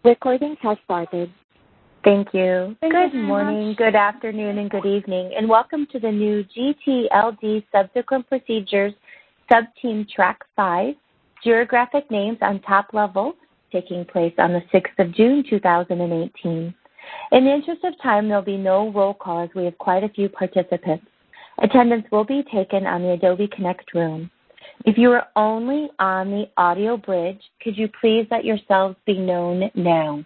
Recording has started. Thank you. Thank Good you very morning, much. good afternoon, and good evening, and welcome to the new GTLD Subsequent Procedures Subteam Track 5, Geographic Names on Top Level, taking place on the 6th of June, 2018. In the interest of time, there will be no roll call as we have quite a few participants. Attendance will be taken on the Adobe Connect room. If you are only on the audio bridge, could you please let yourselves be known now?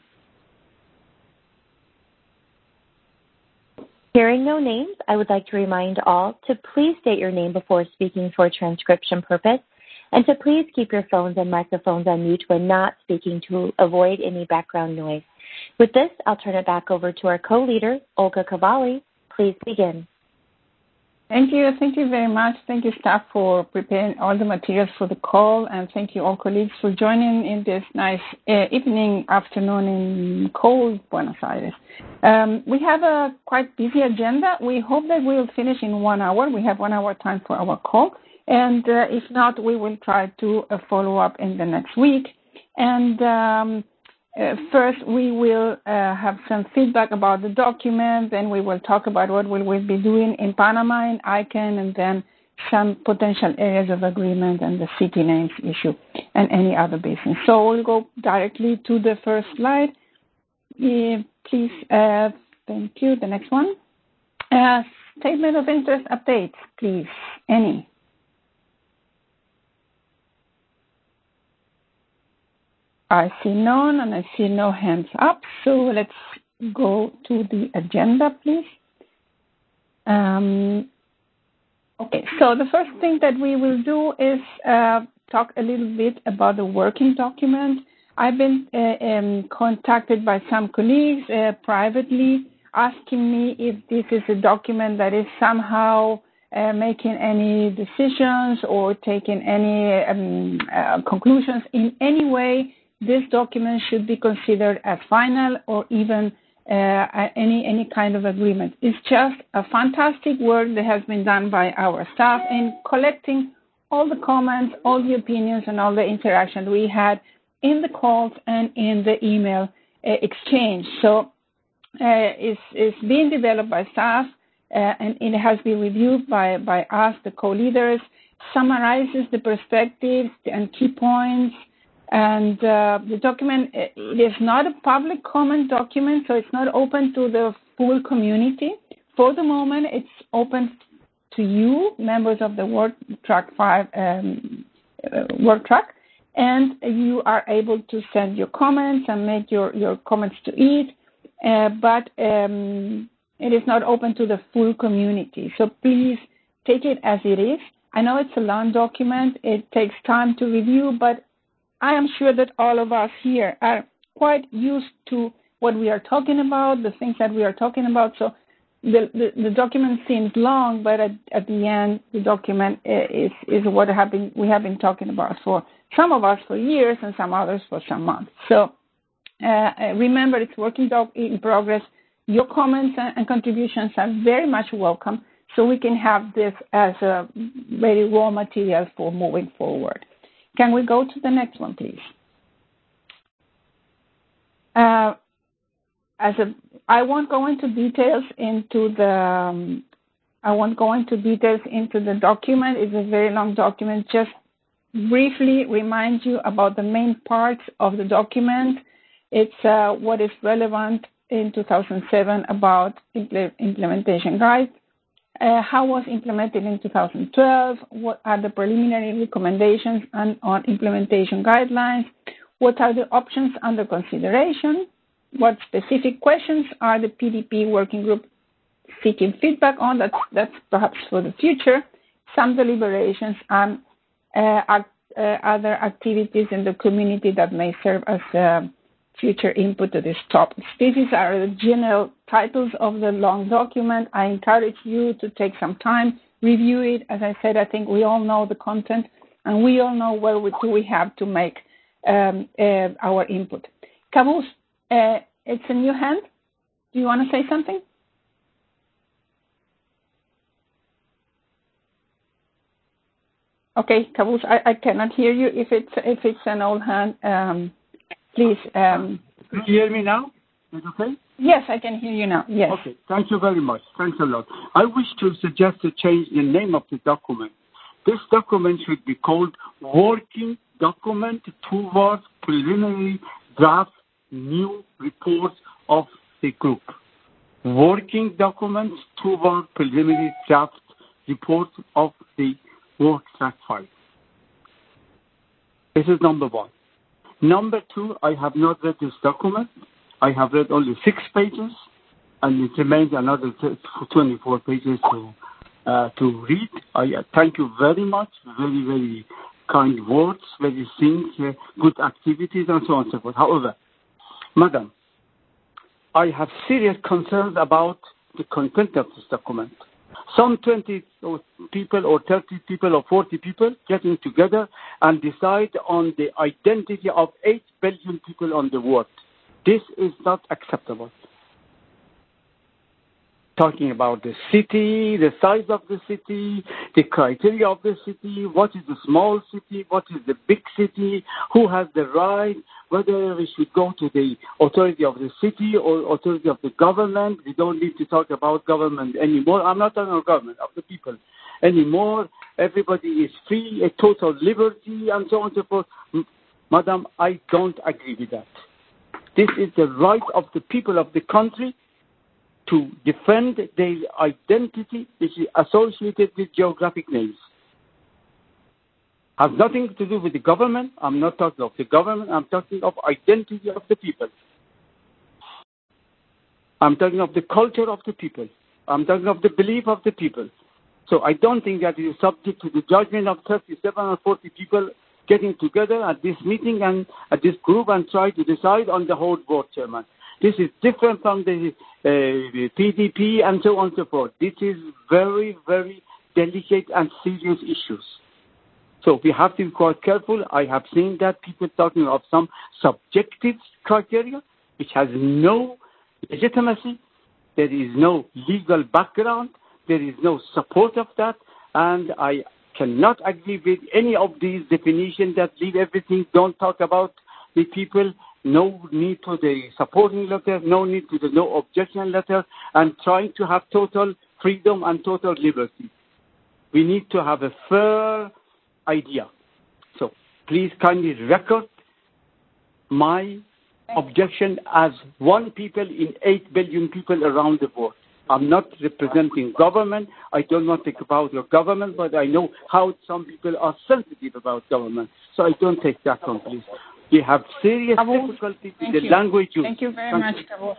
Hearing no names, I would like to remind all to please state your name before speaking for transcription purpose, and to please keep your phones and microphones on mute when not speaking to avoid any background noise. With this, I'll turn it back over to our co-leader, Olga Cavalli. Please begin. Thank you. Thank you very much. Thank you, staff, for preparing all the materials for the call, and thank you all colleagues for joining in this nice afternoon in cold Buenos Aires. We have a quite busy agenda. We hope that we'll finish in 1 hour. We have 1 hour time for our call, and if not, we will try to follow up in the next week. And first, we will have some feedback about the document, then we will talk about what we will be doing in Panama and ICANN, and then some potential areas of agreement and the city names issue and any other business. So we'll go directly to the first slide. Please, thank you. The next one. Statement of interest updates, please. Any? I see none, and I see no hands up, so let's go to the agenda, please. Okay, so the first thing that we will do is talk a little bit about the working document. I've been contacted by some colleagues privately asking me if this is a document that is somehow making any decisions or taking any conclusions in any way. This document should be considered as final or even any kind of agreement. It's just a fantastic work that has been done by our staff in collecting all the comments, all the opinions, and all the interaction we had in the calls and in the email exchange. So it's being developed by staff, and it has been reviewed by us, the co-leaders, summarizes the perspectives and key points. And the document, it is not a public comment document, so it's not open to the full community. For the moment, it's open to you, members of the Work Track 5 Work Track, and you are able to send your comments and make your comments to it, but it is not open to the full community. So please take it as it is. I know it's a long document. It takes time to review, but I am sure that all of us here are quite used to what we are talking about, the things that we are talking about. So the document seems long, but at the end, the document is what we have been talking about for some of us for years and some others for some months. So remember, it's working in progress. Your comments and contributions are very much welcome, so we can have this as a very raw material for moving forward. Can we go to the next one, please? I won't go into details into the. Document. It's a very long document. Just briefly remind you about the main parts of the document. It's what is relevant in 2007 about implementation guides. How was implemented in 2012? What are the preliminary recommendations on implementation guidelines? What are the options under consideration? What specific questions are the PDP working group seeking feedback on? That's perhaps for the future. Some deliberations and other activities in the community that may serve as future input to these topics. These are the general titles of the long document. I encourage you to take some time, review it. As I said, I think we all know the content, and we all know where we have to make our input. Caboose, it's in your hand. Do you want to say something? Okay, Caboose, I cannot hear you. If it's an old hand, please Can you hear me now? Is it okay? Yes, I can hear you now. Yes. Okay. Thank you very much. Thanks a lot. I wish to suggest to change the name of the document. This document should be called Working Document Towards Preliminary Draft New Reports of the Group. Working Documents Towards Preliminary Draft Report of the Work Track 5. This is number one. Number two, I have not read this document. I have read only 6 pages, and it remains another 24 pages to read. I thank you very much. Very, very kind words, very things, good activities, and so on and so forth. However, Madam, I have serious concerns about the content of this document. Some 20 people or 30 people or 40 people getting together and decide on the identity of 8 billion people on the world. This is not acceptable. Talking about the city, the size of the city, the criteria of the city, what is the small city, what is the big city, who has the right, whether we should go to the authority of the city or authority of the government. We don't need to talk about government anymore. I'm not talking about government, of the people anymore. Everybody is free, a total liberty, and so on and so forth. Madam, I don't agree with that. This is the right of the people of the country to defend their identity, which is associated with geographic names. Has nothing to do with the government. I'm not talking of the government. I'm talking of identity of the people. I'm talking of the culture of the people. I'm talking of the belief of the people. So I don't think that it is subject to the judgment of 37 or 40 people getting together at this meeting and at this group and try to decide on the whole board, Chairman. This is different from the PDP and so on and so forth. This is very, very delicate and serious issues. So we have to be quite careful. I have seen that people talking of some subjective criteria, which has no legitimacy. There is no legal background. There is no support of that. And I cannot agree with any of these definitions that leave everything, don't talk about the people, no need to the supporting letter, no need to the no objection letter, and trying to have total freedom and total liberty. We need to have a fair idea. So please kindly record my objection as one people in 8 billion people around the world. I'm not representing government. I don't want to talk about your government, but I know how some people are sensitive about government. So I don't take that on, please. We have serious difficulty with the language use. Thank you very much, Qaboos.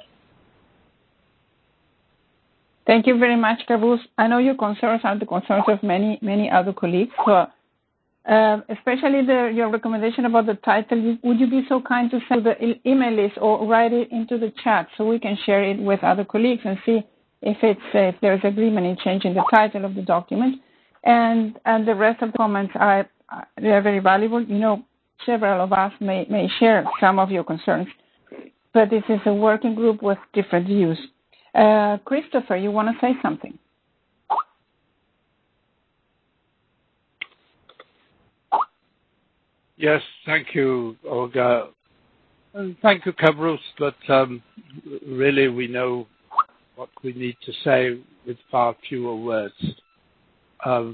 Thank you very much, Qaboos. I know your concerns are the concerns of many, many other colleagues. So, especially your recommendation about the title, would you be so kind to send the email list or write it into the chat so we can share it with other colleagues and see if there's agreement in changing the title of the document. And the rest of the comments are very valuable. You know, several of us may share some of your concerns, but this is a working group with different views. Christopher, you want to say something? Yes, thank you, Olga. And thank you, Qaboos, but really we know what we need to say with far fewer words. On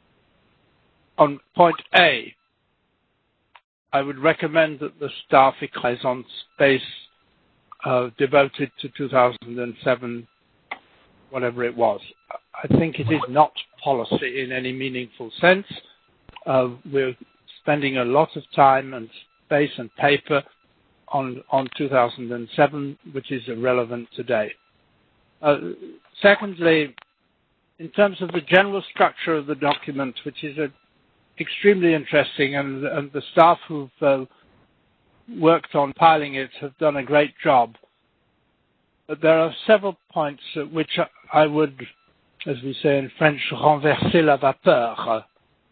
point A, I would recommend that the staff equalize on space devoted to 2007, whatever it was. I think it is not policy in any meaningful sense. We're spending a lot of time and space and paper on 2007, which is irrelevant today. Secondly, in terms of the general structure of the document, which is extremely interesting, and the staff who've worked on piling it have done a great job. But there are several points at which I would, as we say in French, renverser la vapeur.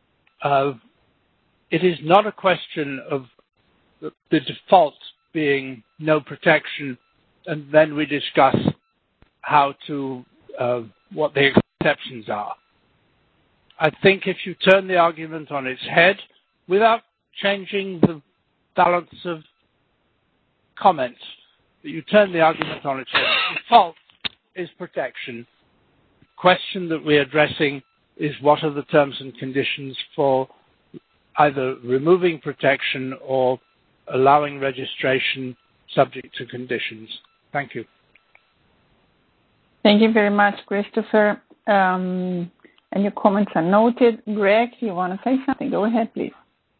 It is not a question of the default being no protection, and then we discuss how to, what the exceptions are. I think if you turn the argument on its head without changing the balance of comments, that you turn the argument on its head. The default is protection. The question that we're addressing is what are the terms and conditions for either removing protection or allowing registration subject to conditions. Thank you. Thank you very much, Christopher. And your comments are noted. Greg, you want to say something? Go ahead, please.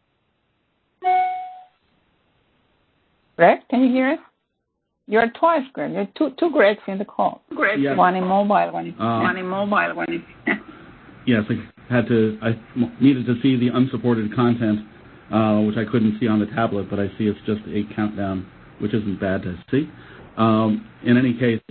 Greg, can you hear us? You're twice, Greg. You're two Gregs in the call. Yes. One in mobile, one in... Yes, I needed to see the unsupported content, which I couldn't see on the tablet, but I see it's just a countdown, which isn't bad to see. In any case,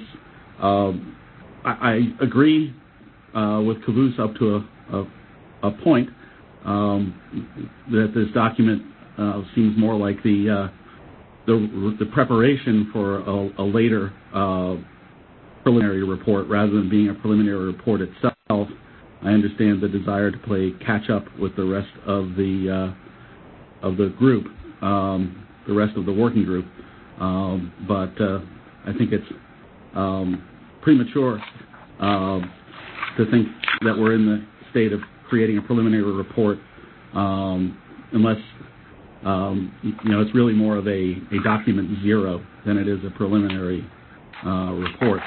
I agree with Caboose up to a point that this document seems more like the preparation for a later preliminary report rather than being a preliminary report itself. I understand the desire to play catch up with the rest of the group, the rest of the working group, but I think it's premature to think that we're in the state of creating a preliminary report unless it's really more of a document zero than it is a preliminary report.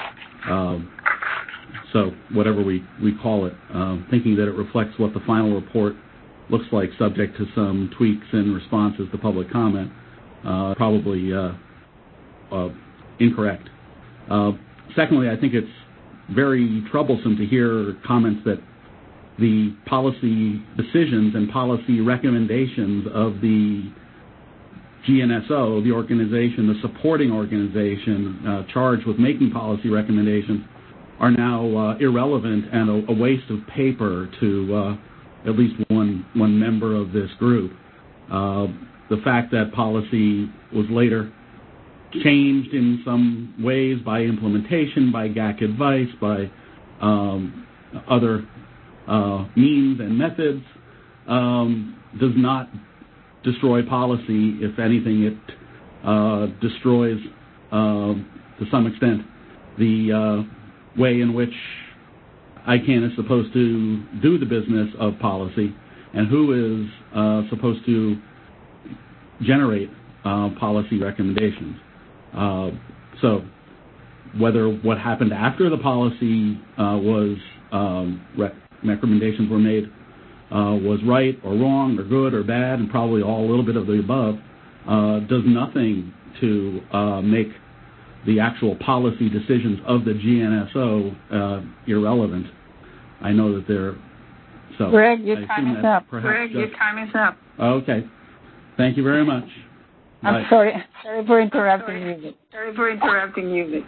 So whatever we call it, thinking that it reflects what the final report looks like subject to some tweaks and responses to public comment, probably incorrect. Secondly, I think it's very troublesome to hear comments that the policy decisions and policy recommendations of the GNSO, the organization, the supporting organization charged with making policy recommendations, are now irrelevant and a waste of paper to at least one member of this group. The fact that policy was later changed in some ways by implementation, by GAC advice, by other means and methods does not destroy policy. If anything, it destroys to some extent the way in which ICANN is supposed to do the business of policy and who is supposed to generate policy recommendations. So whether what happened after the policy recommendations were made was right or wrong or good or bad and probably all a little bit of the above does nothing to make the actual policy decisions of the GNSO irrelevant. I know that they're... So Greg, your time is up. Okay. Thank you very much. I'm sorry. Sorry for interrupting you.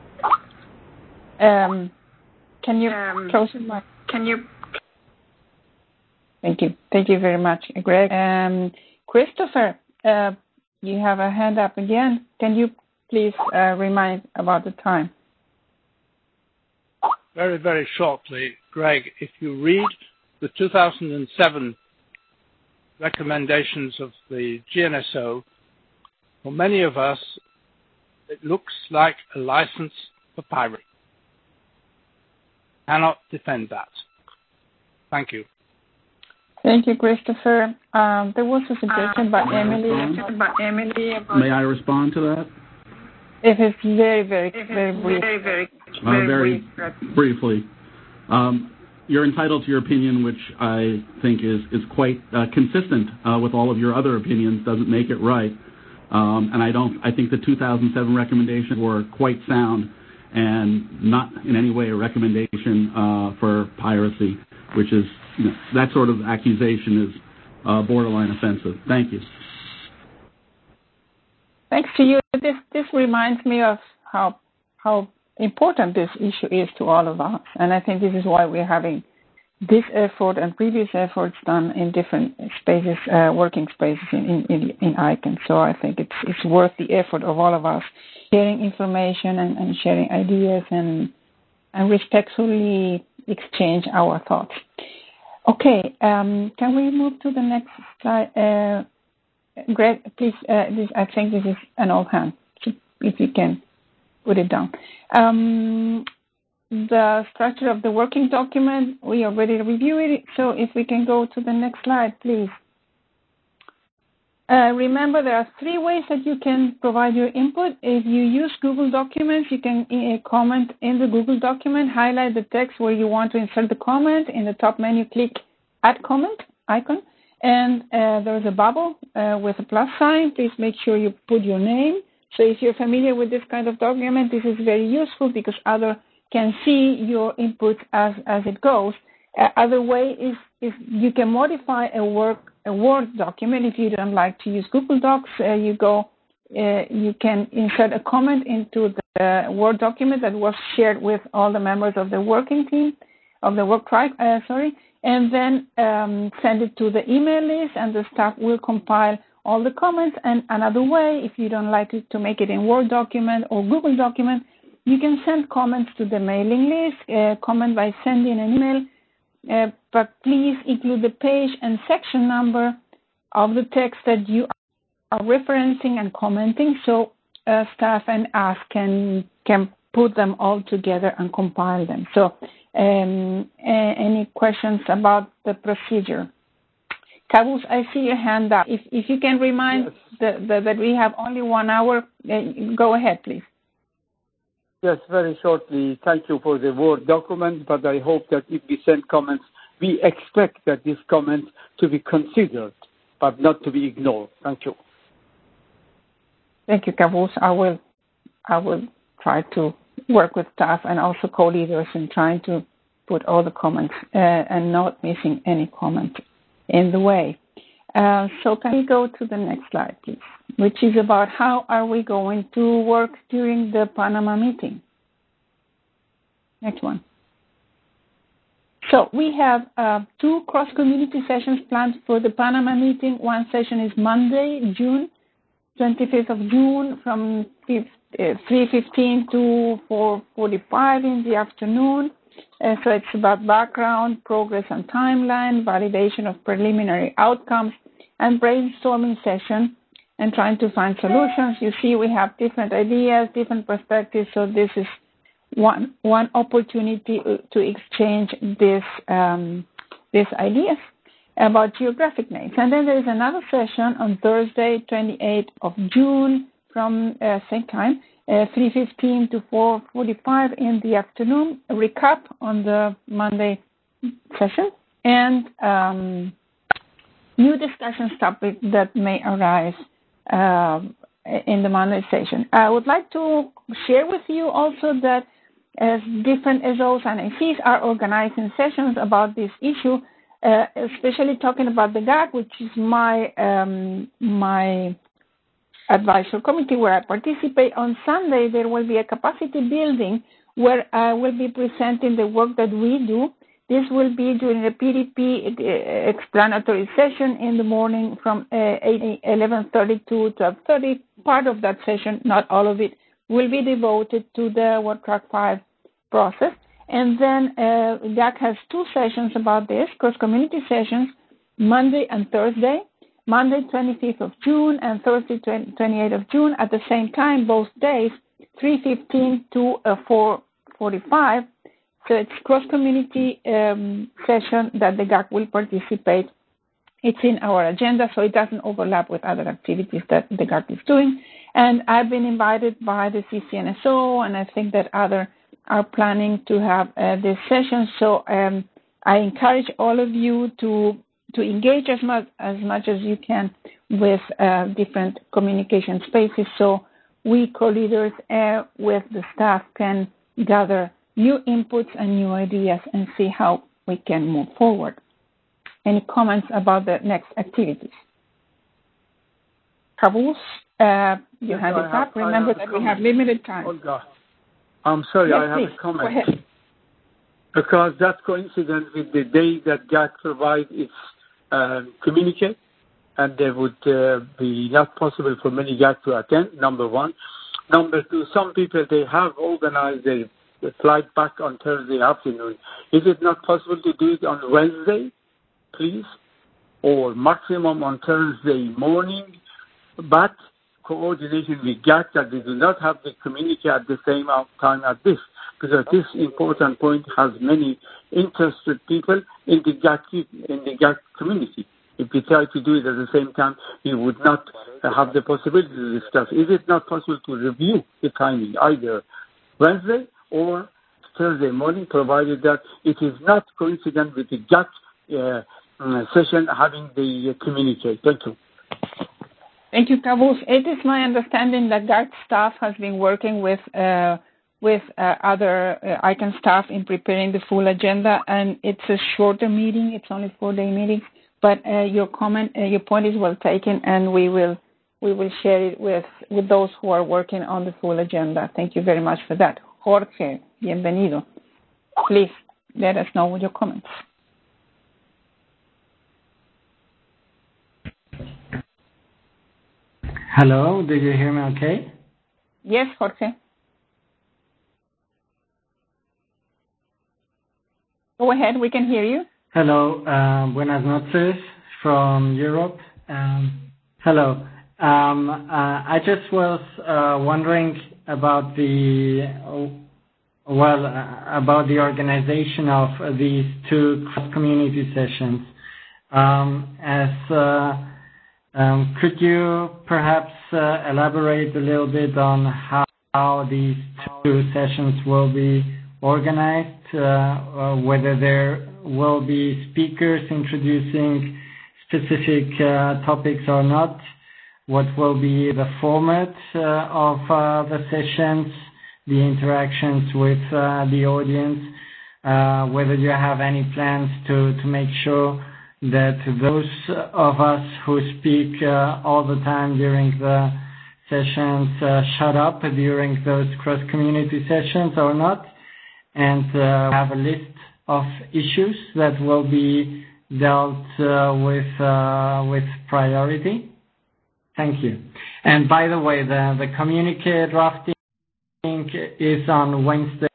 Can you close your mic? Thank you. Thank you very much, Greg. Christopher, you have a hand up again. Can you please remind about the time? Very, very shortly, Greg, if you read the 2007 recommendations of the GNSO, for many of us, it looks like a license for piracy. Cannot defend that. Thank you. Thank you, Christopher. There was a suggestion by Emily. May I respond to that? It is very brief. Very briefly. You're entitled to your opinion, which I think is quite consistent with all of your other opinions. Doesn't make it right. And I think the 2007 recommendations were quite sound and not in any way a recommendation for piracy, which is, that sort of accusation is borderline offensive. Thank you. Thanks to you. This reminds me of how important this issue is to all of us, and I think this is why we're having this effort and previous efforts done in different spaces, working spaces in ICANN. So I think it's worth the effort of all of us sharing information and sharing ideas and respectfully exchange our thoughts. Okay, can we move to the next slide? Greg, please, I think this is an old hand, if you can put it down. The structure of the working document, we already reviewed it, so if we can go to the next slide, please. Remember, there are 3 ways that you can provide your input. If you use Google Documents, you can comment in the Google document, highlight the text where you want to insert the comment. In the top menu, click Add Comment icon, and there's a bubble with a plus sign. Please make sure you put your name. So if you're familiar with this kind of document, this is very useful because others can see your input as it goes. Other way is if you can modify a Word document. If you don't like to use Google Docs, you can insert a comment into the Word document that was shared with all the members of the working team, of the work tribe, and then send it to the email list, and the staff will compile all the comments. And another way, if you don't like it to make it in Word document or Google document, you can send comments to the mailing list, comment by sending an email, but please include the page and section number of the text that you are referencing and commenting, so staff and us can put them all together and compile them. So any questions about the procedure? Kavus, I see your hand up. If you can remind that we have only 1 hour, go ahead, please. Yes, very shortly. Thank you for the Word document, but I hope that if we send comments, we expect that these comments to be considered, but not to be ignored. Thank you. Thank you, Kavus. I will try to work with staff and also co-leaders in trying to put all the comments and not missing any comment in the way. So can we go to the next slide, please, which is about how are we going to work during the Panama meeting. Next one. So we have 2 cross-community sessions planned for the Panama meeting. One session is Monday, 25th of June, from 3:15 to 4:45 in the afternoon. So it's about background, progress and timeline, validation of preliminary outcomes, and brainstorming session, and trying to find solutions. You see, we have different ideas, different perspectives, so this is one opportunity to exchange these ideas about geographic names. And then there is another session on Thursday, 28th of June, from same time, 3:15 to 4:45 in the afternoon, a recap on the Monday session, and new discussion topics that may arise in the Monday session. I would like to share with you also that as different SOs and ACs are organizing sessions about this issue, especially talking about the GAC, which is my advisory committee where I participate. On Sunday, there will be a capacity building where I will be presenting the work that we do. This will be during the PDP explanatory session in the morning from 11:30 to 12:30. Part of that session, not all of it, will be devoted to the Work Track 5 process. And then GAC has 2 sessions about this, cross-community sessions, Monday and Thursday. Monday, 25th of June, and Thursday, 28th of June, at the same time, both days, 3:15 to 4:45. So it's cross-community session that the GAC will participate. It's in our agenda, so it doesn't overlap with other activities that the GAC is doing. And I've been invited by the CCNSO, and I think that others are planning to have this session. So I encourage all of you to engage as much as you can with different communication spaces, so we co-leaders with the staff can gather new inputs and new ideas and see how we can move forward. Any comments about the next activities? Kavus, you have it up. Remember that we have limited time. Olga, I'm sorry, yes, I have please. a comment. Go ahead. Because that's coincident with the day that GAC provides its communicate, and there would be not possible for many GAC to attend, number one. Number two, some people, they have organized a flight back on Thursday afternoon. Is it not possible to do it on Wednesday, please? Or maximum on Thursday morning? But coordination with GAC that we do not have the communique at the same time as this, because this important point has many interested people in the GAC community. If we try to do it at the same time, we would not have the possibility to discuss. Is it not possible to review the timing, either Wednesday or Thursday morning, provided that it is not coincident with the GAC session having the communique? Thank you. Thank you, Qaboos. It is my understanding that GAC staff has been working with other ICANN staff in preparing the full agenda, and it's a shorter meeting. It's only 4-day meeting. But your point is well taken, and we will share it with those who are working on the full agenda. Thank you very much for that. Jorge, bienvenido. Please let us know your comments. Hello, do you hear me okay? Yes, Jorge. Go ahead, we can hear you. Hello, buenas noches from Europe. Hello. I just was wondering about the organization of these two cross-community sessions. Could you perhaps elaborate a little bit on how these two sessions will be organized, whether there will be speakers introducing specific topics or not, what will be the format of the sessions, the interactions with the audience, whether you have any plans to make sure that those of us who speak all the time during the sessions shut up during those cross-community sessions or not, and have a list of issues that will be dealt with priority. Thank you. And by the way, the communique drafting is on Wednesday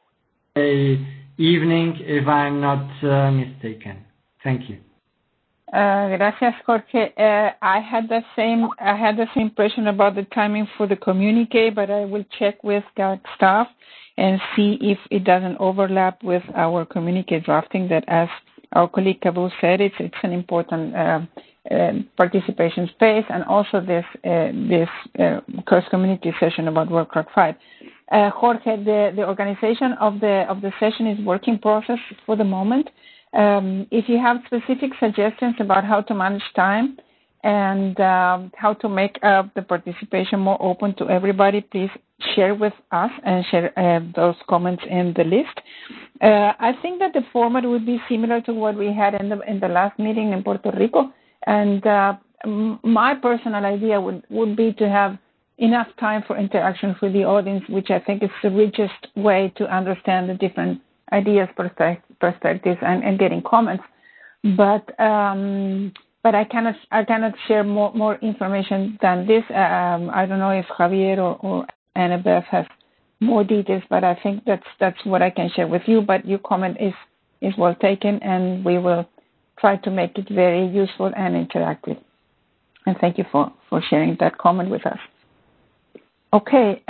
evening, if I'm not mistaken. Thank you. Gracias, Jorge. I had the same impression about the timing for the communique, but I will check with GAC staff and see if it doesn't overlap with our communique drafting. That, as our colleague Qaboos said, it's an important participation space, and also this cross-community session about World CRUD 5. Jorge, the organization of the session is work in process for the moment. If you have specific suggestions about how to manage time and how to make the participation more open to everybody, please share with us and share those comments in the list. I think that the format would be similar to what we had in the last meeting in Puerto Rico, and my personal idea would be to have enough time for interaction with the audience, which I think is the richest way to understand the different ideas, perspectives, and getting comments. But I cannot share more information than this. I don't know if Javier or Annabeth has more details, but I think that's what I can share with you. But your comment is well taken, and we will try to make it very useful and interactive. And thank you for sharing that comment with us. Okay.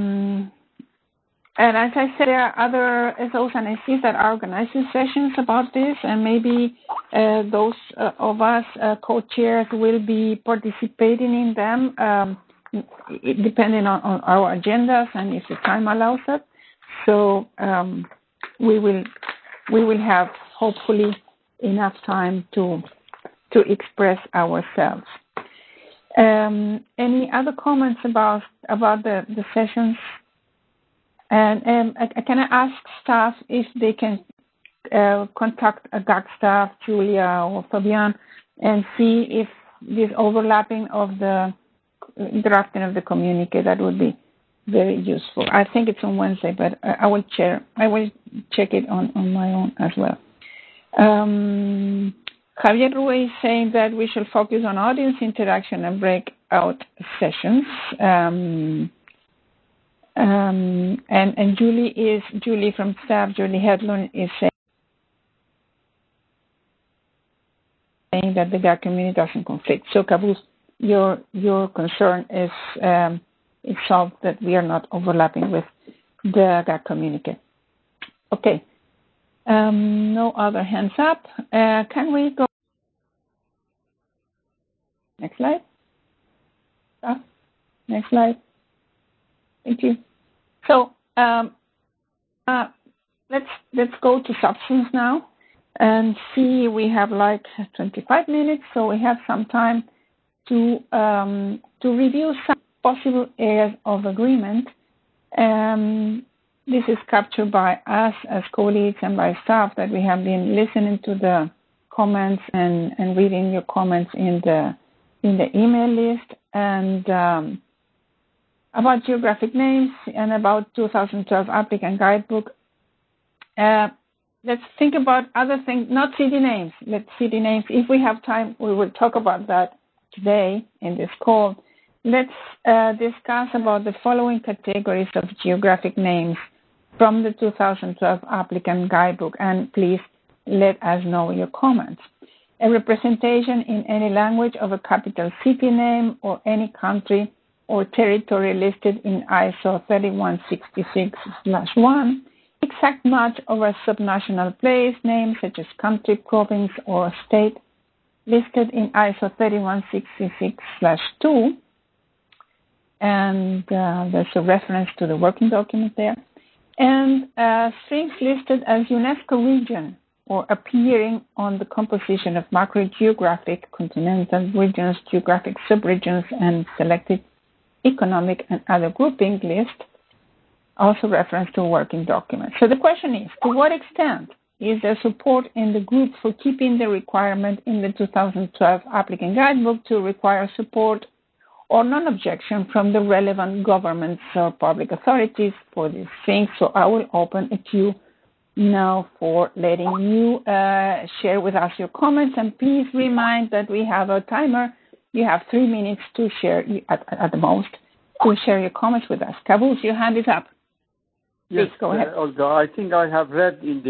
And as I said, there are other SOs and SCs that are organizing sessions about this, and maybe those of us co-chairs will be participating in them, depending on our agendas and if the time allows it. So we will have hopefully enough time to express ourselves. Any other comments about the sessions? And can I ask staff if they can contact a GAC staff, Julia or Fabian, and see if this overlapping of the drafting of the communique, that would be very useful. I think it's on Wednesday, but I will check it on my own as well. Javier Rue is saying that we should focus on audience interaction and breakout sessions. And Julie from staff, Julie Hedlund, is saying that the GAC community doesn't conflict. So Qaboos, your concern is solved, that we are not overlapping with the GAC communique. Okay. No other hands up. Can we go? Next slide. Next slide. Thank you. So let's go to substance now and see. We have like 25 minutes, so we have some time to review some possible areas of agreement. This is captured by us as colleagues and by staff that we have been listening to the comments and reading your comments in the email list, and about geographic names and about 2012 applicant guidebook. Let's think about other things, not city names. City names, if we have time, we will talk about that today in this call. Let's discuss about the following categories of geographic names from the 2012 applicant guidebook, and please let us know your comments. A representation in any language of a capital city name or any country or territory listed in ISO 3166/1, exact match of a subnational place name such as country, province, or state listed in ISO 3166/2, and there's a reference to the working document there, and strings listed as UNESCO region or appearing on the composition of macro-geographic, continental regions, geographic subregions, and selected economic and other grouping list, also reference to a working document. So the question is, to what extent is there support in the group for keeping the requirement in the 2012 applicant guidebook to require support or non-objection from the relevant governments or public authorities for these things? So I will open a queue now for letting you share with us your comments, and please remind that we have a timer. You have 3 minutes to share, at the most, to share your comments with us. Kavus, your hand is up. Yes, please go ahead. Olga, I think I have read in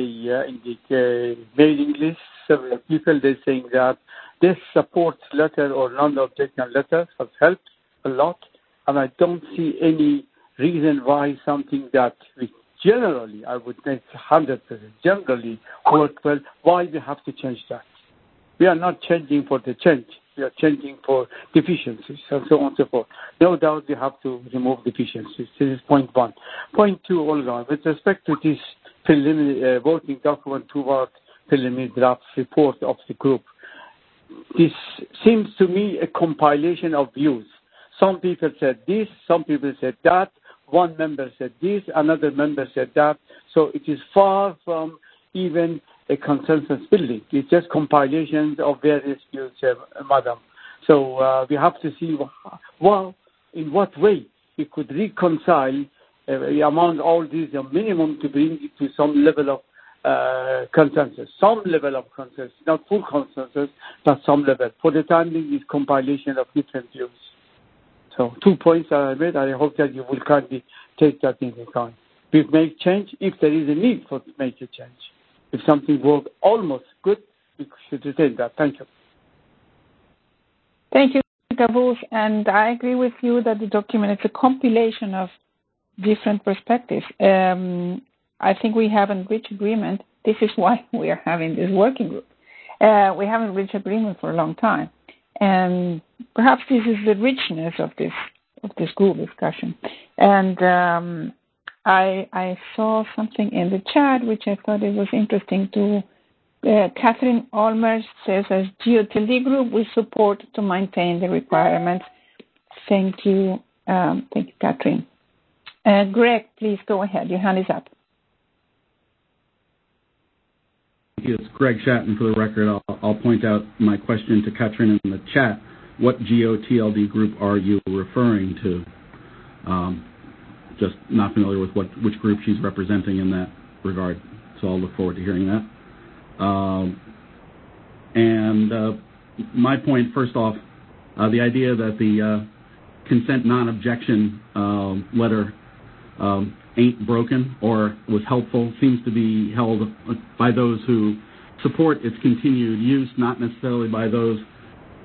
the mailing list several people, they're saying that this support letter or non-objection letter has helped a lot, and I don't see any reason why something that we generally, I would say 100% generally work well, why we have to change that. We are not changing for the change. We are changing for deficiencies and so on and so forth. No doubt we have to remove deficiencies. This is point one. Point two, Olga, with respect to this preliminary working document toward preliminary draft report of the group, this seems to me a compilation of views. Some people said this, some people said that, one member said this, another member said that. So it is far from even a consensus building. It's just compilations of various views, madam. So we have to see, well, in what way we could reconcile among all these, a minimum to bring it to some level of consensus. Some level of consensus, not full consensus, but some level. For the time being, it's compilation of different views. So 2 points I made. I hope that you will kindly take that into account. We make change if there is a need for to make a change. If something works almost good, we should retain that. Thank you. Thank you, Kavus. And I agree with you that the document is a compilation of different perspectives. I think we haven't reached agreement. This is why we are having this working group. We haven't reached agreement for a long time. And perhaps this is the richness of this group discussion. And I saw something in the chat which I thought it was interesting to. Catherine Olmers says, as GeoTLD group, we support to maintain the requirements. Thank you, Catherine. Greg, please go ahead. Your hand is up. It's Greg Shatton for the record. I'll point out my question to Catherine in the chat. What GeoTLD group are you referring to? Just not familiar with which group she's representing in that regard. So I'll look forward to hearing that. My point, first off, the idea that the consent non-objection letter ain't broken or was helpful seems to be held by those who support its continued use, not necessarily by those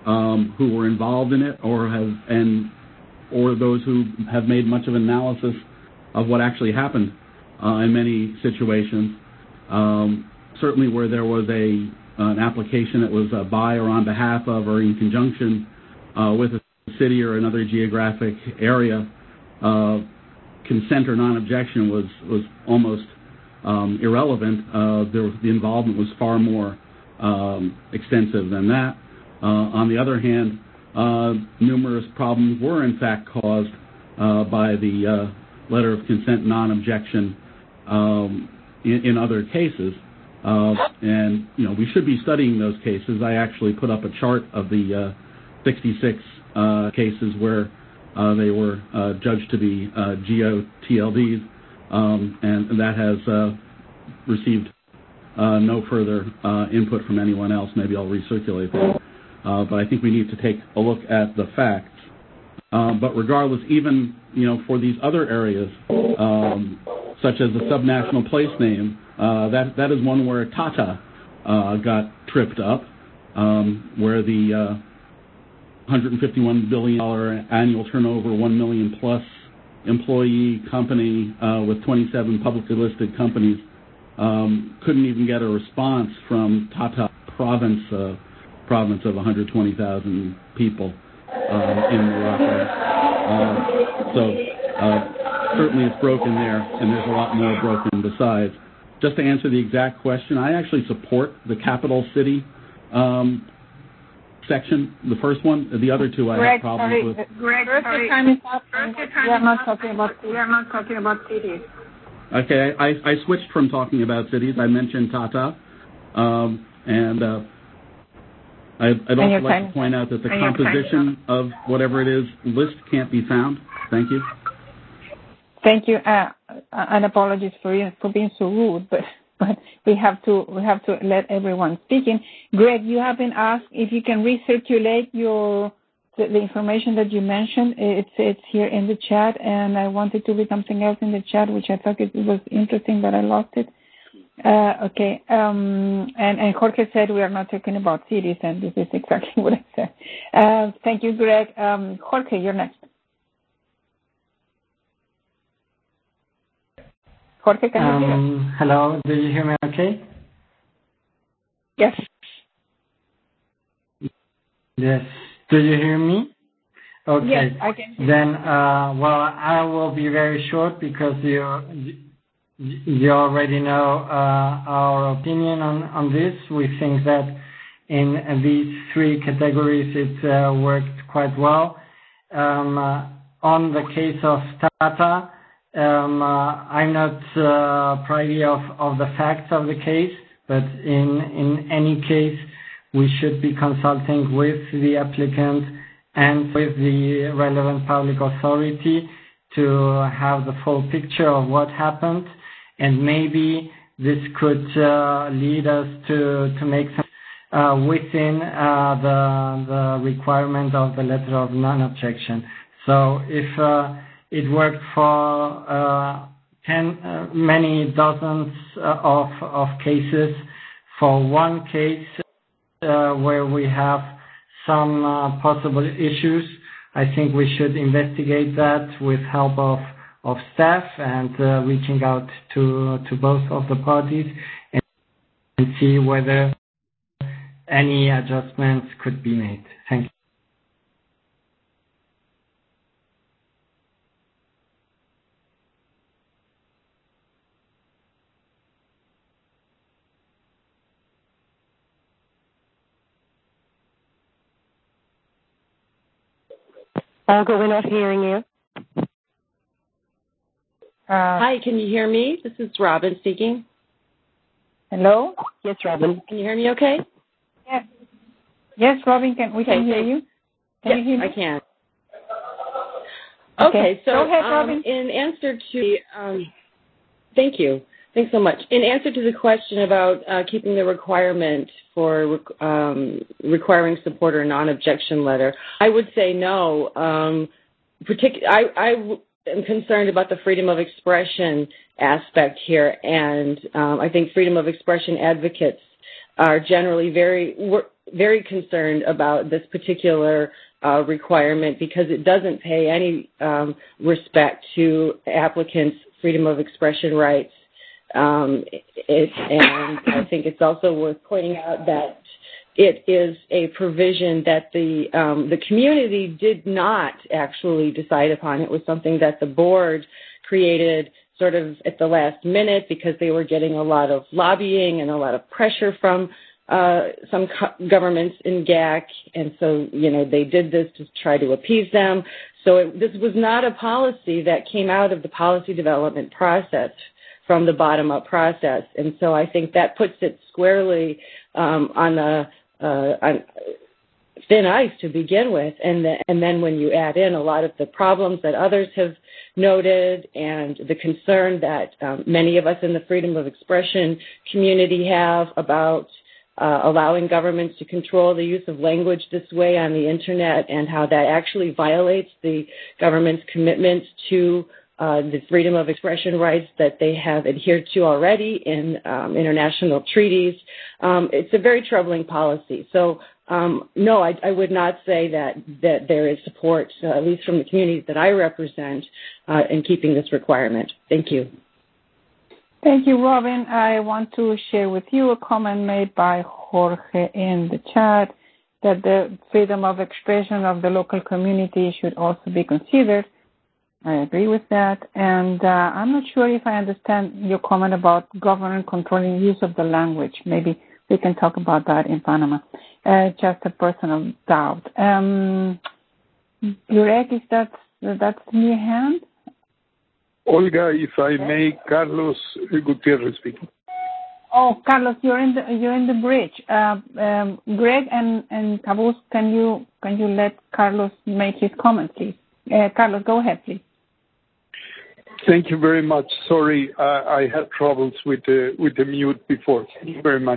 who were involved in it or those who have made much of analysis of what actually happened in many situations. Certainly where there was an application that was by or on behalf of or in conjunction with a city or another geographic area, consent or non-objection was almost irrelevant. The involvement was far more extensive than that. On the other hand, numerous problems were in fact caused by the letter of consent non-objection in other cases. And, we should be studying those cases. I actually put up a chart of the 66 cases where they were judged to be GOTLDs, and that has received no further input from anyone else. Maybe I'll recirculate that. But I think we need to take a look at the facts. But regardless, even, for these other areas, such as the subnational place name, that is one where Tata got tripped up, where the $151 billion annual turnover, 1 million plus employee company with 27 publicly listed companies couldn't even get a response from Tata province of 120,000 people in Morocco. So certainly it's broken there, and there's a lot more broken besides. Just to answer the exact question, I actually support the capital city section, the first one. The other two I have problems with. Greg, sorry. Time is up. We are not talking about cities. Okay, I switched from talking about cities. I mentioned Tata, and I'd also like to point out that the composition of whatever it is list can't be found. Thank you. Thank you, and apologies for being so rude, but we have to let everyone speak in. Greg, you have been asked if you can recirculate the information that you mentioned. It's here in the chat, and I wanted to read something else in the chat, which I thought it was interesting, but I lost it. Okay, and Jorge said we are not talking about cities, and this is exactly what I said. Thank you, Greg. Jorge, you're next. Jorge, can you hear us? Hello, do you hear me okay? Yes. Yes. Do you hear me? Okay. Yes, I can hear you. Then, I will be very short because you already know our opinion on this. We think that in these three categories it worked quite well. On the case of Tata, I'm not privy of the facts of the case, but in any case, we should be consulting with the applicant and with the relevant public authority to have the full picture of what happened, and maybe this could lead us to make some within the requirement of the letter of non-objection. So if it worked for many dozens of cases, for one case where we have some possible issues, I think we should investigate that with help of staff and reaching out to both of the parties and see whether any adjustments could be made. Thank you. Olga, we're not hearing you. Hi, can you hear me? This is Robin speaking. Hello? Yes, Robin. Can you hear me okay? Yes. Yes, Robin, we can hear you. Can you hear me? I can. Okay, Okay, so go ahead, Robin. In answer to thank you. Thanks so much. In answer to the question about keeping the requirement for requiring support or non-objection letter, I would say no. I am concerned about the freedom of expression aspect here, and I think freedom of expression advocates are generally very concerned about this particular requirement because it doesn't pay any respect to applicants' freedom of expression rights. And I think it's also worth pointing out that it is a provision that the community did not actually decide upon. It was something that the board created sort of at the last minute because they were getting a lot of lobbying and a lot of pressure from some governments in GAC, and so, they did this to try to appease them. So this was not a policy that came out of the policy development process from the bottom-up process, and so I think that puts it squarely on thin ice to begin with, and then when you add in a lot of the problems that others have noted and the concern that many of us in the freedom of expression community have about allowing governments to control the use of language this way on the Internet and how that actually violates the government's commitments to the freedom of expression rights that they have adhered to already in international treaties. It's a very troubling policy. So, no, I would not say that there is support, at least from the communities that I represent, in keeping this requirement. Thank you. Thank you, Robin. I want to share with you a comment made by Jorge in the chat that the freedom of expression of the local community should also be considered. I agree with that. And I'm not sure if I understand your comment about government controlling use of the language. Maybe we can talk about that in Panama. Just a personal doubt. Greg, is that's near hand? Olga, if I may, Carlos Gutierrez speaking. Oh, Carlos, you're in the bridge. Greg and Cabuz, can you let Carlos make his comment, please? Carlos, go ahead, please. Thank you very much. Sorry, I had troubles with the mute before. Thank you very much.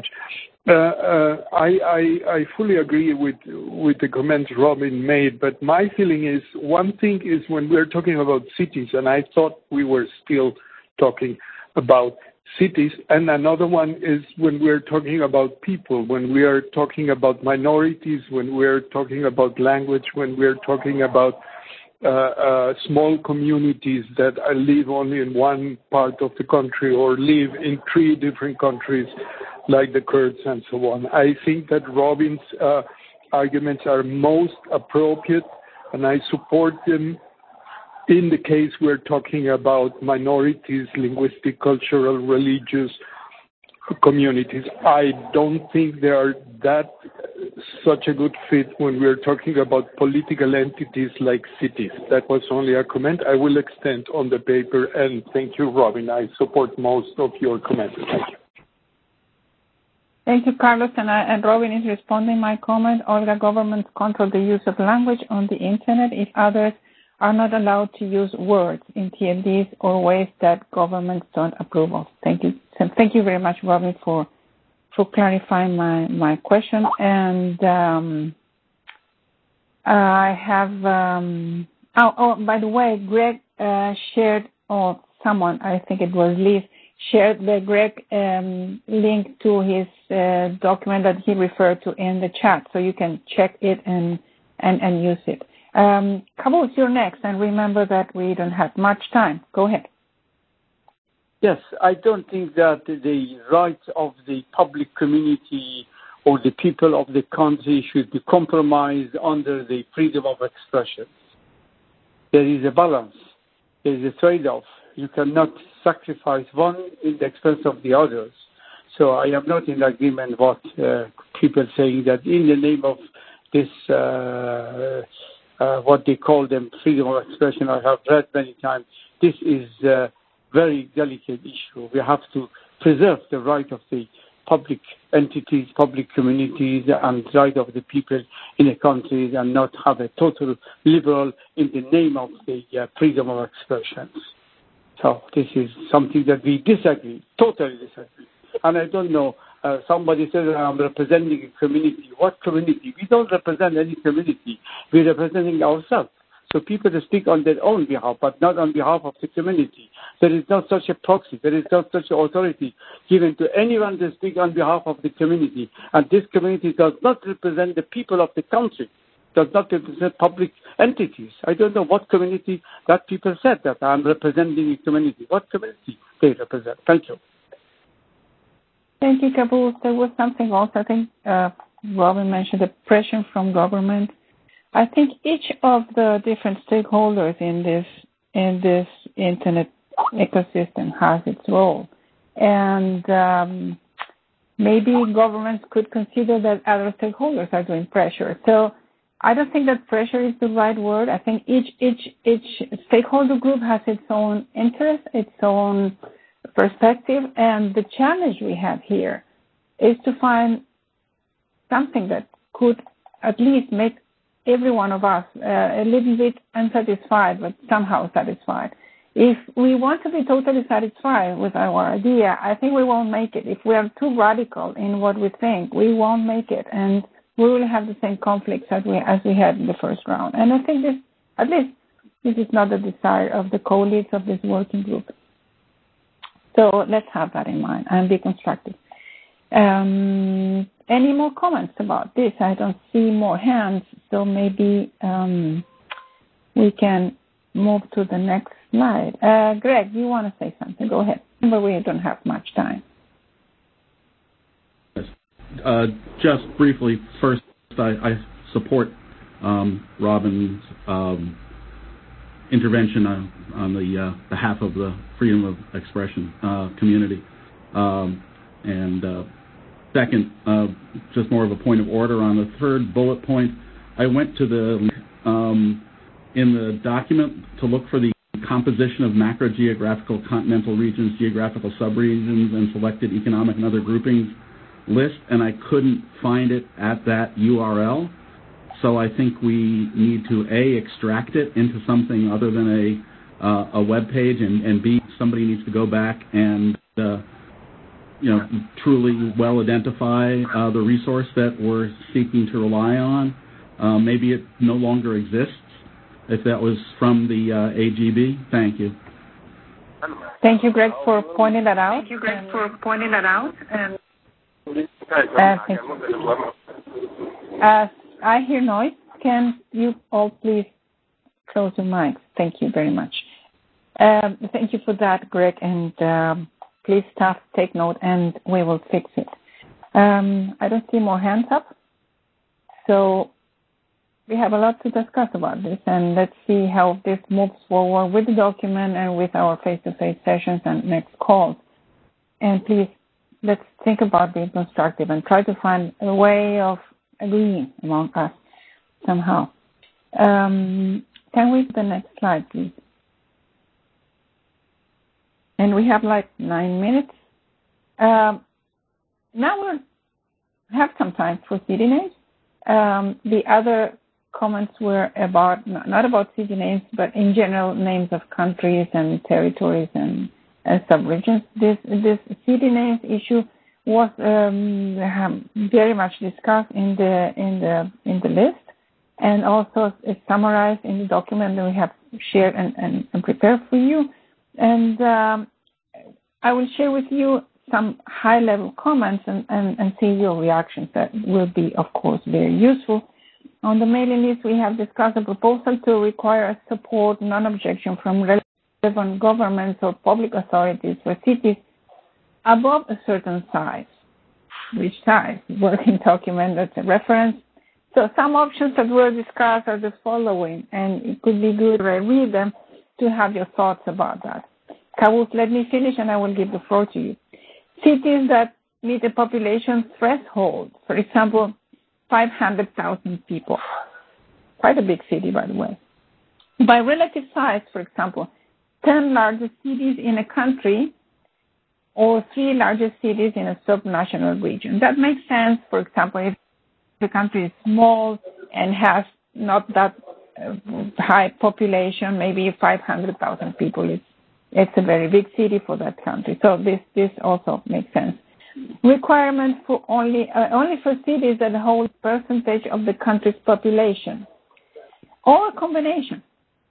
I fully agree with the comments Robin made, but my feeling is one thing is when we're talking about cities, and I thought we were still talking about cities, and another one is when we're talking about people, when we are talking about minorities, when we're talking about language, when we're talking about small communities that live only in one part of the country or live in 3 different countries like the Kurds and so on. I think that Robin's arguments are most appropriate, and I support them in the case we're talking about minorities, linguistic, cultural, religious communities. I don't think they are such a good fit when we're talking about political entities like cities. That was only a comment. I will extend on the paper, and thank you, Robin. I support most of your comments. Thank you. Thank you, Carlos. And Robin is responding my comment. Olga, governments control the use of language on the Internet if others are not allowed to use words in TLDs or ways that governments don't approve of. Thank you. So thank you very much, Robin, for clarifying my question. And I have, by the way, Greg shared, or someone, I think it was Liz, shared the Greg link to his document that he referred to in the chat, so you can check it and use it. Cabuz, you're next, and remember that we don't have much time. Go ahead. Yes, I don't think that the rights of the public community or the people of the country should be compromised under the freedom of expression. There is a balance. There is a trade-off. You cannot sacrifice one in the expense of the others. So I am not in agreement with people saying that in the name of this, what they call them, freedom of expression, I have read many times, this is a very delicate issue. We have to preserve the right of the public entities, public communities, and right of the people in a country, and not have a total liberal in the name of the freedom of expression. So this is something that we disagree, totally disagree. And I don't know, somebody said I'm representing a community. What community? We don't represent any community. We're representing ourselves. So people speak on their own behalf, but not on behalf of the community. There is not such a proxy. There is not such an authority given to anyone to speak on behalf of the community. And this community does not represent the people of the country, does not represent public entities. I don't know what community that people said that I'm representing a community. What community they represent? Thank you. Thank you, Qaboos. There was something else, I think Robin mentioned, the pressure from government. I think each of the different stakeholders in this internet ecosystem has its role. And maybe governments could consider that other stakeholders are doing pressure. So I don't think that pressure is the right word. I think each stakeholder group has its own interest, its own perspective, and the challenge we have here is to find something that could at least make every one of us a little bit unsatisfied, but somehow satisfied. If we want to be totally satisfied with our idea, I think we won't make it. If we are too radical in what we think, we won't make it, and we will have the same conflicts as we had in the first round. And I think this is not the desire of the co-leads of this working group. So let's have that in mind and be constructive. Any more comments about this? I don't see more hands, so maybe we can move to the next slide. Greg, you want to say something? Go ahead. But we don't have much time. Yes. Just briefly, first, I support Robin's intervention on the behalf of the freedom of expression community. And second, just more of a point of order on the third bullet point. I went to in the document to look for the composition of macro-geographical continental regions, geographical subregions, and selected economic and other groupings list, and I couldn't find it at that URL. So I think we need to A, extract it into something other than a web page, and B, somebody needs to go back and truly well identify the resource that we're seeking to rely on. Maybe it no longer exists. If that was from the AGB, thank you. Thank you, Greg, for pointing that out. I hear noise. Can you all please close your mics? Thank you very much. Thank you for that, Greg, and please staff take note, and we will fix it. I don't see more hands up, so we have a lot to discuss about this, and let's see how this moves forward with the document and with our face-to-face sessions and next calls. And please, let's think about being constructive and try to find a way of agreeing among us somehow. Can we go to the next slide, please? And we have like 9 minutes. Now we'll have some time for city names. The other comments were about, not about city names, but in general names of countries and territories and subregions. This city names issue was very much discussed in the list, and also it's summarized in the document that we have shared and prepared for you. And I will share with you some high-level comments and see your reactions. That will be, of course, very useful. On the mailing list, we have discussed a proposal to require support, non-objection from relevant governments or public authorities for cities above a certain size. Which size? Working document, that's a reference. So some options that were discussed are the following, and it could be good if I read them to have your thoughts about that. Qaboos, let me finish and I will give the floor to you. Cities that meet a population threshold, for example, 500,000 people. Quite a big city, by the way. By relative size, for example, 10 largest cities in a country or 3 largest cities in a subnational region. That makes sense, for example, if the country is small and has not that high population, maybe 500,000 people. It's a very big city for that country. So this also makes sense. Requirement for only for cities that hold percentage of the country's population, or a combination.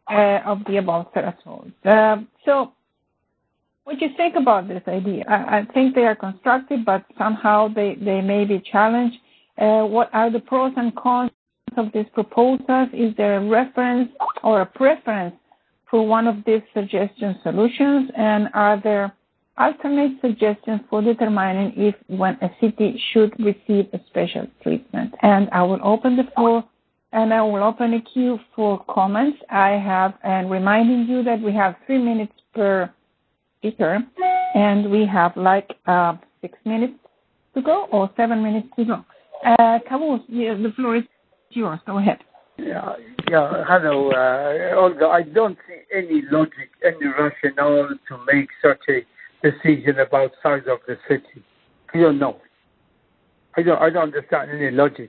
of the above threshold. So what do you think about this idea? I think they are constructive, but somehow they may be challenged. What are the pros and cons of these proposals? Is there a reference or a preference for one of these suggestion solutions? And are there alternate suggestions for determining if when a city should receive a special treatment? And I will open the floor and I will open a queue for comments. I have, and reminding you that we have 3 minutes per speaker, and we have 6 minutes to go or 7 minutes to go. Cavus, the floor is yours. Go ahead. Yeah. Hello, Olga. I don't see any logic, any rationale to make such a decision about size of the city. I don't know. I don't understand any logic.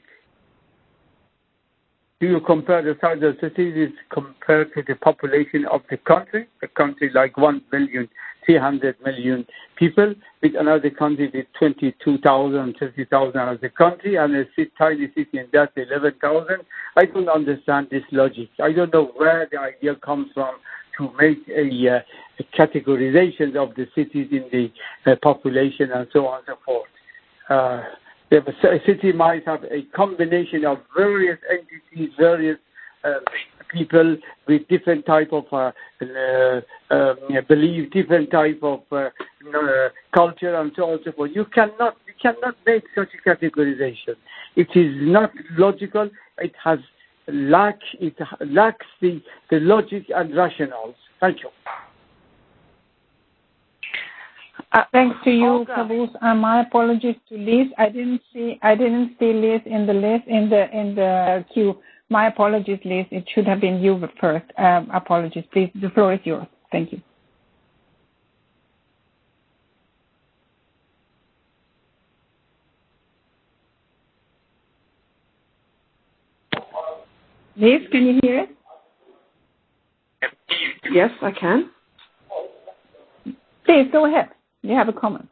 Do you compare the size of the cities compared to the population of the country? A country like 1,300,000,000 people, with another country with 22,000, 30,000 as a country, and a tiny city in that 11,000. I don't understand this logic. I don't know where the idea comes from to make a categorization of the cities in the population and so on and so forth. A city might have a combination of various entities, various people with different type of belief, different type of culture, and so on and so forth. You cannot make such a categorization. It is not logical. It lacks the logic and rationales. Thank you. Thanks to you, Cavus. My apologies to Liz. I didn't see Liz in the queue. My apologies, Liz. It should have been you first. Apologies, please. The floor is yours. Thank you. Liz, can you hear it? Yes, I can. Please go ahead. You have a comment.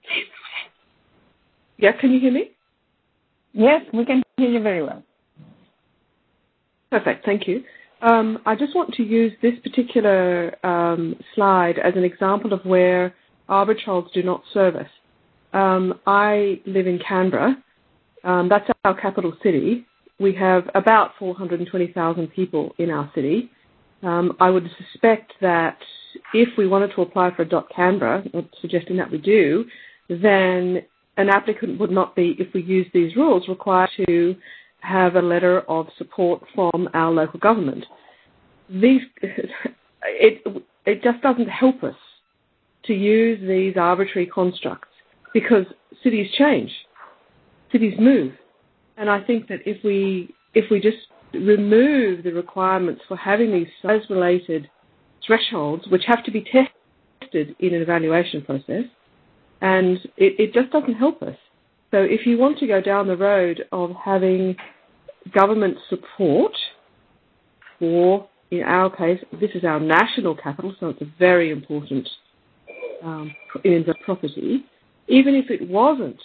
Yeah, can you hear me? Yes, we can hear you very well. Perfect, thank you. I just want to use this particular slide as an example of where arbitrals do not serve us. I live in Canberra. That's our capital city. We have about 420,000 people in our city. I would suspect that if we wanted to apply for a .Canberra, suggesting that we do, then an applicant would not be, if we use these rules, required to have a letter of support from our local government. It just doesn't help us to use these arbitrary constructs because cities change, cities move, and I think that if we just remove the requirements for having these size-related thresholds, which have to be tested in an evaluation process, and it just doesn't help us. So if you want to go down the road of having government support for, in our case, this is our national capital, so it's a very important in the property, even if it wasn't,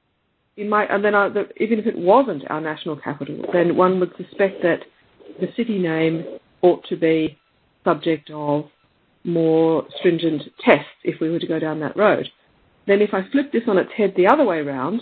even if it wasn't our national capital, then one would suspect that the city name ought to be subject of more stringent tests if we were to go down that road. Then if I flip this on its head the other way around,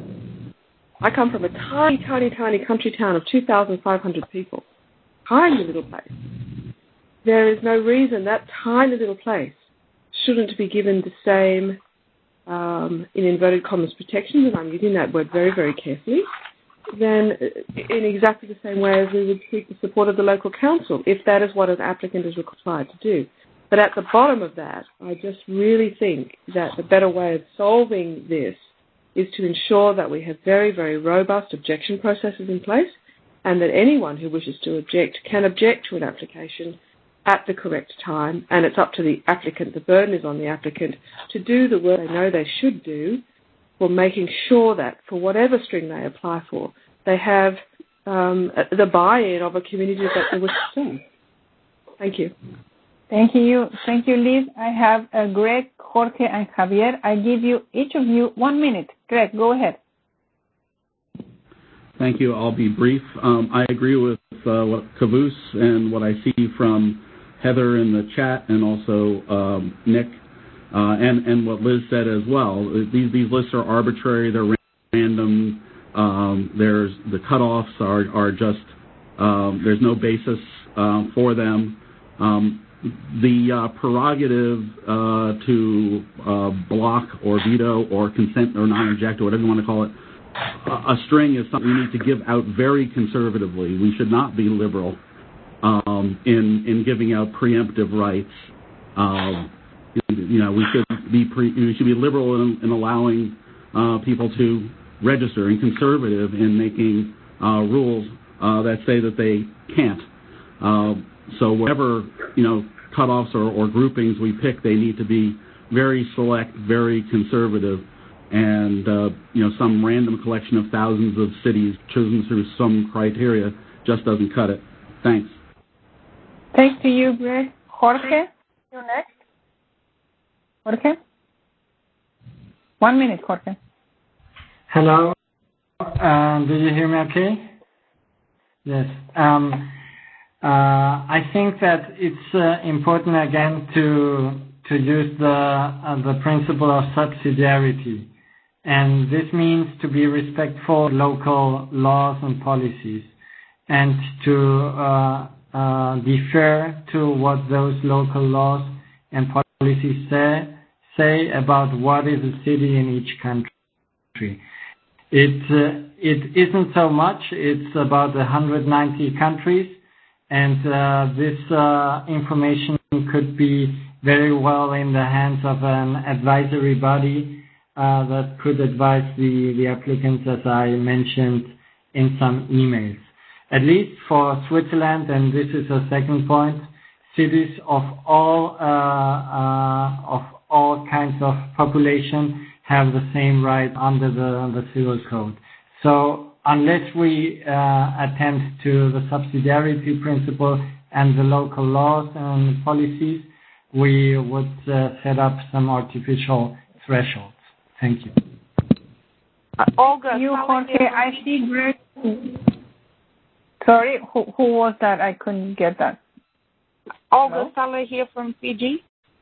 I come from a tiny, tiny, tiny country town of 2,500 people. Tiny little place. There is no reason that tiny little place shouldn't be given the same, in inverted commas, protections, and I'm using that word very, very carefully, then in exactly the same way as we would seek the support of the local council, if that is what an applicant is required to do. But at the bottom of that, I just really think that the better way of solving this is to ensure that we have very, very robust objection processes in place and that anyone who wishes to object can object to an application at the correct time, and it's up to the applicant, the burden is on the applicant, to do the work they know they should do for making sure that for whatever string they apply for, they have the buy-in of a community that they wish to serve. Thank you. Thank you. Thank you, Liz. I have Greg, Jorge, and Javier. I give you, each of you, 1 minute. Greg, go ahead. Thank you. I'll be brief. I agree with what Cavus and what I see from Heather in the chat and also Nick and what Liz said as well. These lists are arbitrary. They're random. There's the cutoffs are just there's no basis for them. The prerogative to block or veto or consent or non-object or whatever you want to call it, a string is something we need to give out very conservatively. We should not be liberal in giving out preemptive rights. We should be liberal in allowing people to register and conservative in making rules that say that they can't. So whatever cutoffs or groupings we pick, they need to be very select, very conservative, and some random collection of thousands of cities chosen through some criteria just doesn't cut it. Thanks. Thanks to you, Greg. Jorge, you're next. Jorge? 1 minute, Jorge. Hello. Do you hear me okay? Yes. I think that it's important again to use the principle of subsidiarity, and this means to be respectful of local laws and policies, and to defer to what those local laws and policies say about what is a city in each country. It isn't so much. It's about 190 countries, and this information could be very well in the hands of an advisory body that could advise the applicants, as I mentioned in some emails. At least for Switzerland, and this is a second point, cities of all kinds of population have the same right under the Civil Code. So unless we attend to the subsidiarity principle and the local laws and policies, we would set up some artificial thresholds. Thank you. Olga, you, Jorge, I see Greg. Sorry, who was that? I couldn't get that. Olga Sala here from Fiji.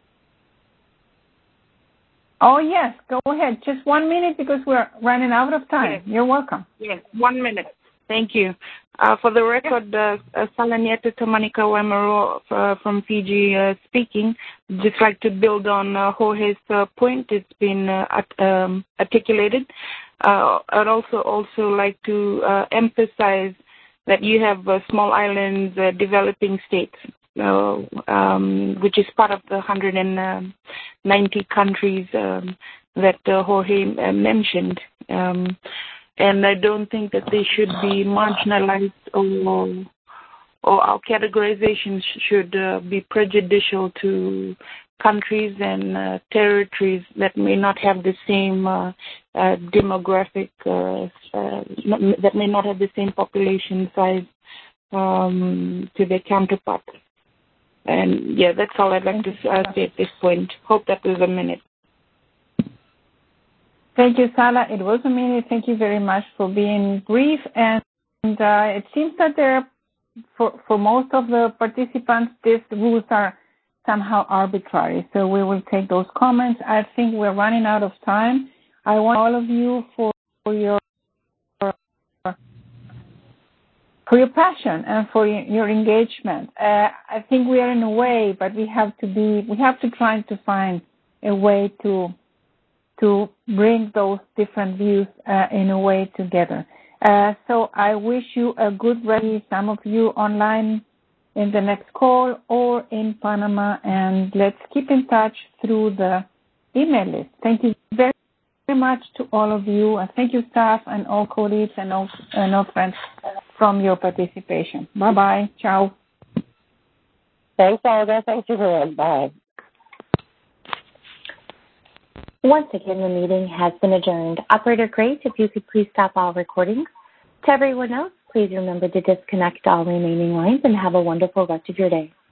Oh, yes. Go ahead. Just 1 minute because we're running out of time. Yes. You're welcome. Yes, 1 minute. Thank you. For the record, Sala Nieto Tamanika Wamaro from Fiji speaking. Just like to build on Jorge's point. It's been articulated. I'd also like to emphasize that you have small islands, developing states, which is part of the 190 countries that Jorge mentioned. And I don't think that they should be marginalized or our categorizations should be prejudicial to countries and territories that may not have the same demographic, that may not have the same population size to their counterparts. And yeah, that's all I'd like to say at this point. Hope that was a minute. Thank you, Sala. It was a minute. Thank you very much for being brief. And it seems that for most of the participants, these rules are somehow arbitrary. So we will take those comments. I think we're running out of time. I want all of you for your passion and for your engagement. I think we are in a way, but we have to try to find a way to bring those different views in a way together. So I wish you a good rally, some of you online in the next call or in Panama, and let's keep in touch through the email list. Thank you very much to all of you, and thank you, staff and all colleagues and all friends from your participation. Bye-bye. Ciao. Thanks, Olga. Thanks, everyone. Bye. Once again, the meeting has been adjourned. Operator Grace, if you could please stop all recordings. To everyone else, please remember to disconnect all remaining lines and have a wonderful rest of your day.